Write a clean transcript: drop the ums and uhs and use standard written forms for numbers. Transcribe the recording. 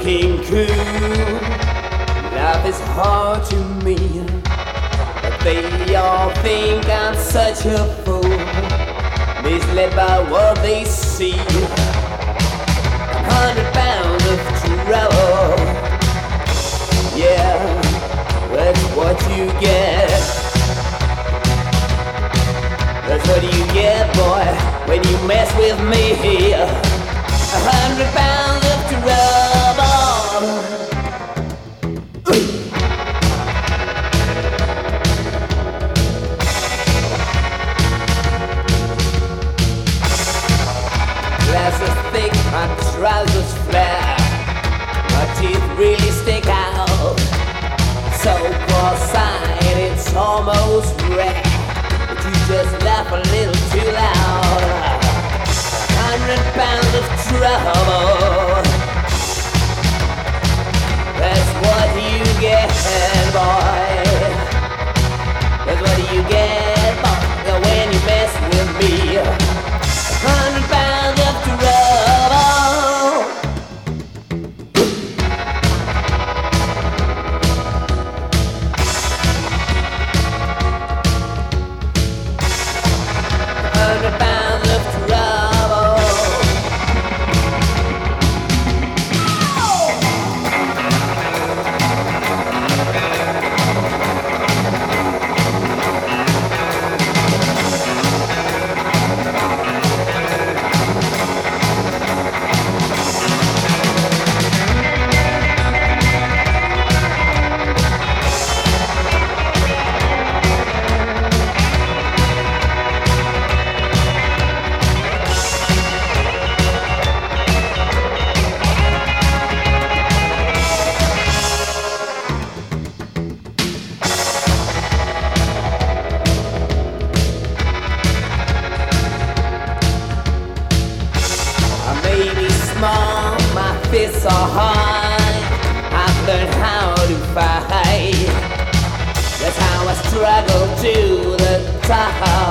looking cool. Life is hard to me, but they all think I'm such a fool, misled by what they see. 100 pounds of trouble, yeah, that's what you get. That's what you get, boy, when you mess with me. 100 pounds of trouble. Glasses thick, my trousers flare, my teeth really stick out. So cross-eyed, it's almost rare, but you just laugh a little too loud. 100 pounds of trouble, that's what you get, boy. That's what you get, boy, when you mess with me. 100 pounds of trouble. Small, my fists are high. I've learned how to fight. That's how I struggle to the top.